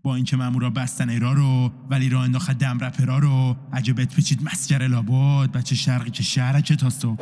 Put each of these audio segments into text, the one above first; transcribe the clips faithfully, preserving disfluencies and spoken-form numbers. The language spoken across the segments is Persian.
با اینکه مامورا بستن ایرا رو، ولی راه انداخت دم رپرا رو. عجبت پیچید مسگر لابد، بچه شرقی که شهرکه تا صبح.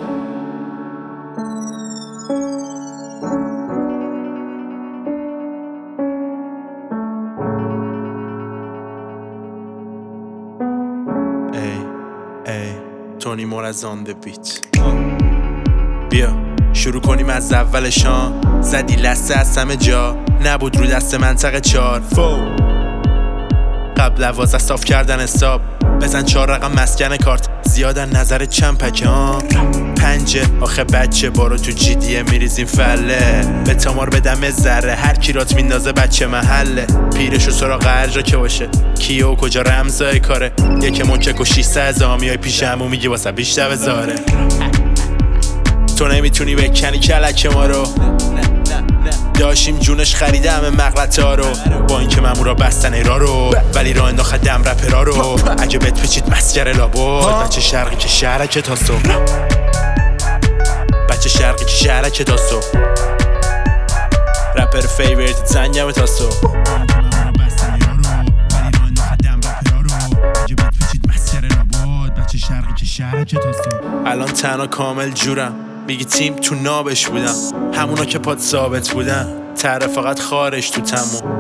تونی مور از آن ده بیت. بیا شروع کنیم از اولشان. زدی لسته از همه جا، نبود رو دست منطقه چار. فو قبل لوازه صاف کردن حساب، بزن چهار رقم مسکن کارت. زیادن نظر چند پکه ها پنجه. آخه بچه بارو تو جیدیه میریزیم فله. به تامار بدم ذره، هر کی رات میندازه بچه محله. پیرشو سراغ هر جا که باشه، کیه و کجا رمزای کاره. یک مکک و شیسته از آمیای پیش همو میگی واسه بیشتر بذاره. تو نمیتونی بکنی کلک ما رو، داشتیم جونش خریده همه مغلطه ها رو. با اینکه مامورا بستن ایرا رو، ولی راه انداخت دم رپرا رو. عجبت پیچید مسگر لابد، بچه شرقی که شهرکه تا صبح. بچه شرقی که شهرکه تا صبح. رپر فیوریت زنگمه تا صبح. الان تنها کامل جورم، میگی تیم تو نابش بودم. همونا که پاد ثابت بودن، تره فقط خارش تو تموم.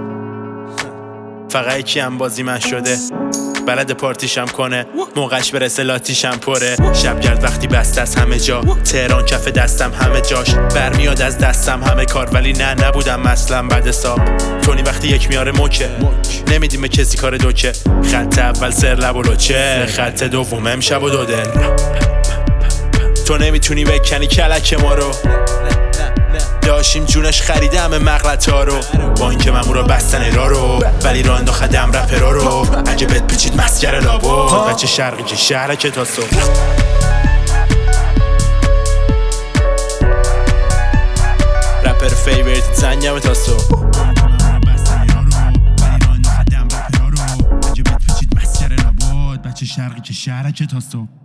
فقط یکی هم بازی من شده، بلد پارتیشم کنه. موقعش برسه لاتیشم پره. شبگرد وقتی بسته از همه جا، تهران کف دستم همه جاش. برمیاد از دستم همه کار، ولی نه نبودم اصلا بعد حساب. تونی وقتی یک میاره موکه، نمیدیم به کسی کار دوکه. خط اول سر لب و لوچه، خط دوم امشب و دو دل. تو نمیتونی بکنی کلک ما رو، داشتیم جونش خریده همه مغلطه ها رو. با اینکه مامورا بستن ایرا رو، ولی راه انداخت دم رپرا رو. عجبت پیچید مسگر لابد، بچه شرقی که شهرکه تا صبح. رپر فیوریت زنگمه تا صبح. بچه شرقی که شهرکه تا صبح.